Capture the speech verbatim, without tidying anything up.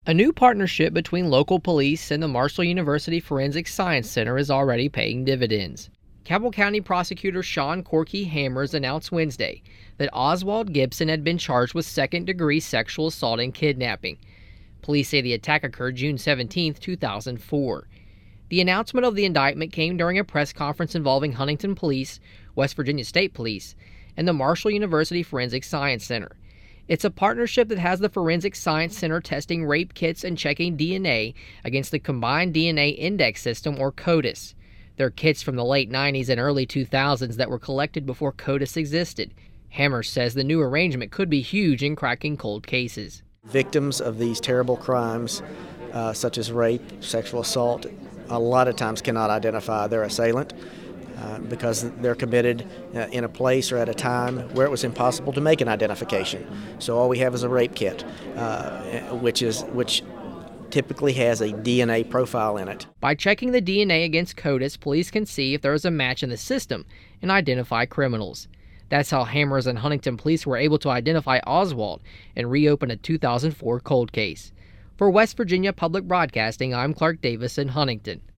A new partnership between local police and the Marshall University Forensic Science Center is already paying dividends. Cabell County prosecutor Sean Corky Hammers announced Wednesday that Oswald Gibson had been charged with second-degree sexual assault and kidnapping. Police say the attack occurred June seventeenth, two thousand four. The announcement of the indictment came during a press conference involving Huntington Police, West Virginia State Police, and the Marshall University Forensic Science Center. It's a partnership that has the Forensic Science Center testing rape kits and checking D N A against the Combined D N A Index System, or CODIS. They're kits from the late nineties and early two thousands that were collected before CODIS existed. Hammers says the new arrangement could be huge in cracking cold cases. Victims of these terrible crimes, uh, such as rape, sexual assault, a lot of times cannot identify their assailant uh, because they're committed uh, in a place or at a time where it was impossible to make an identification. So all we have is a rape kit, uh, which is which typically has a D N A profile in it. By checking the D N A against CODIS, police can see if there is a match in the system and identify criminals. That's how Hammers and Huntington Police were able to identify Oswald and reopen a two thousand four cold case. For West Virginia Public Broadcasting, I'm Clark Davis in Huntington.